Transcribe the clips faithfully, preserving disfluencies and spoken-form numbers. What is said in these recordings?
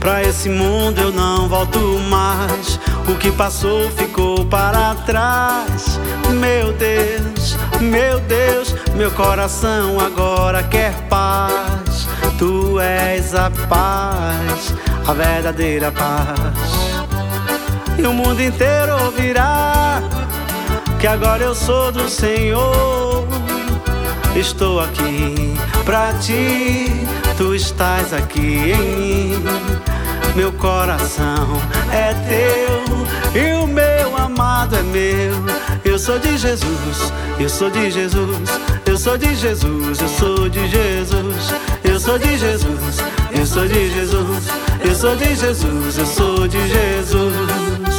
pra esse mundo eu não volto mais. O que passou ficou para trás. Meu Deus, meu Deus, meu coração agora quer paz. Tu és a paz, a verdadeira paz. E o mundo inteiro ouvirá que agora eu sou do Senhor. Estou aqui pra ti, tu estás aqui em mim. Meu coração é teu e o meu amado é meu. Eu sou de Jesus, eu sou de Jesus, eu sou de Jesus, eu sou de Jesus. Eu sou de Jesus, eu sou de Jesus, eu sou de Jesus, eu sou de Jesus.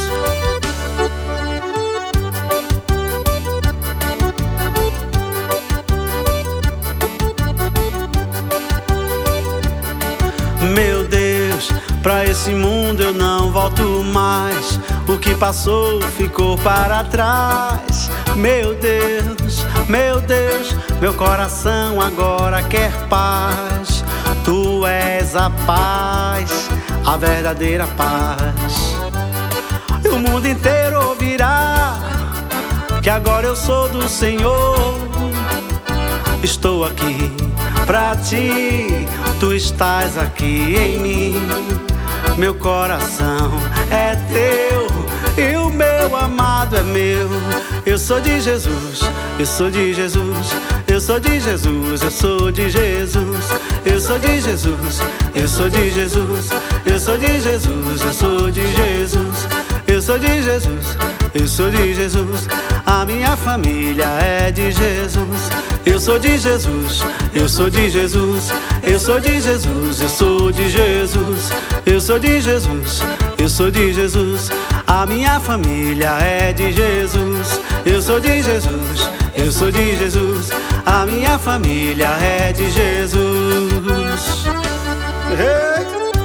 Meu Deus, pra esse mundo eu não volto mais. O que passou ficou para trás. Meu Deus, meu Deus, meu coração agora quer paz. Tu és a paz, a verdadeira paz. E o mundo inteiro ouvirá que agora eu sou do Senhor. Estou aqui pra ti, tu estás aqui em mim. Meu coração é teu e o meu amado é meu. Eu sou de Jesus, eu sou de Jesus, eu sou de Jesus, eu sou de Jesus. Eu sou de Jesus, eu sou de Jesus, eu sou de Jesus, eu sou de Jesus. Eu sou de Jesus, eu sou de Jesus. A minha família é de Jesus. Eu sou de Jesus, eu sou de Jesus, eu sou de Jesus, eu sou de Jesus. Eu sou de Jesus, eu sou de Jesus. A minha família é de Jesus. Eu sou de Jesus, eu sou de Jesus. A minha família é de Jesus. Hey!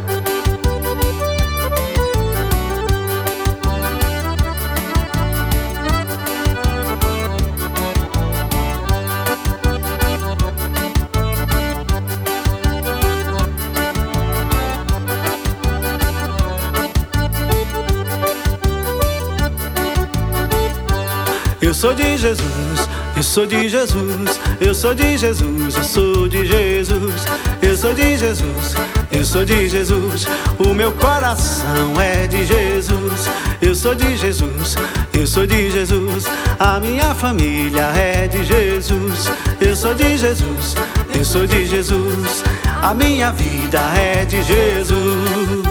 Eu sou de Jesus, eu sou de Jesus, eu sou de Jesus, eu sou de Jesus. Eu sou de Jesus, eu sou de Jesus. O meu coração é de Jesus. Eu sou de Jesus, eu sou de Jesus. A minha família é de Jesus. Eu sou de Jesus, eu sou de Jesus. A minha vida é de Jesus.